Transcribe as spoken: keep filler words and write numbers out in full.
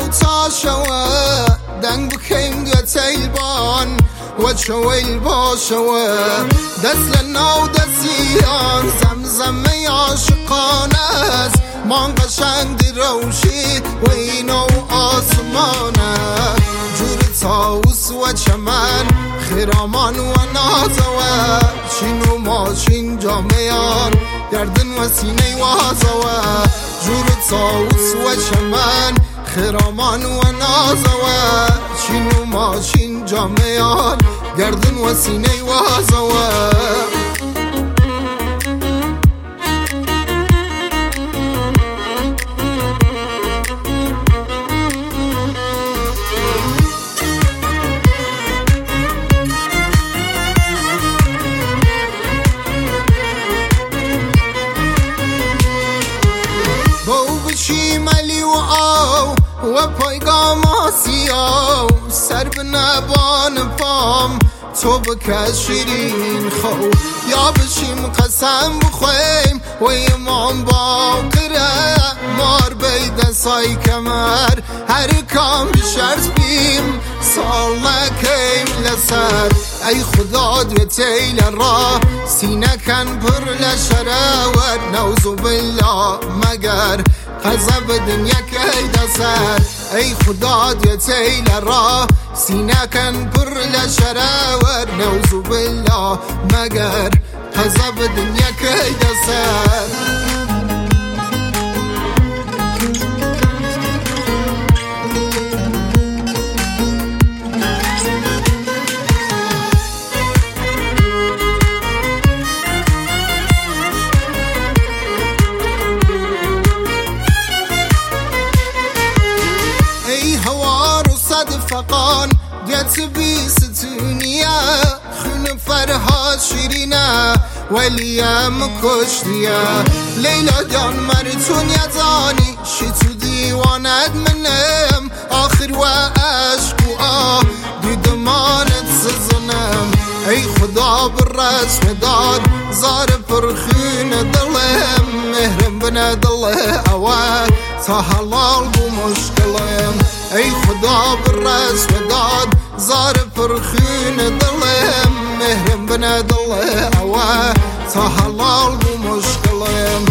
تا شوه دنگ بخیم دو تیلبان و چویل باشوه دست لناو دستیان زمزمه عاشقانه است مان قشنگ دی روشی و اینو آسمانه جور تاوس و چمن خرامان و نازوه چین و ماشین جامعان گردن و سینه وازوه جور تاوس و چمن خرامان و نازوه چین و ماشین جامعان گردن و سینه وازوه چی ملی و آو و پایگام آسیاو سر به نبان پام تو بکش شیرین خو یا بشیم قسم بخویم و ایمان باقره مار بید سای کمر هر کام بشرط بیم سال نکیم لسر ای خدا دو تیل را سینه کن پر لشره و نوزو بالله مگر غضب دنیا که دسر ای خدا دو تیل را سینه کن پر لشره و نوزو بالله مگر غضب دنیا که دسر فقان دیت بیستونیه خون فرهاد شیرینه ولیم کشتیه لیلا جان مرتون یزانی شی تو دیوانت منم آخر و عشق و آه دیدمانت سزنم ای خدا بالرسم داد زار پرخون دلم مهرم بنا دله اوه تا حلال بو مشکلم ای خدا بالرسم داد زار پرخون دلم مهرم بنا دله اوه تا حلال بو مشکلم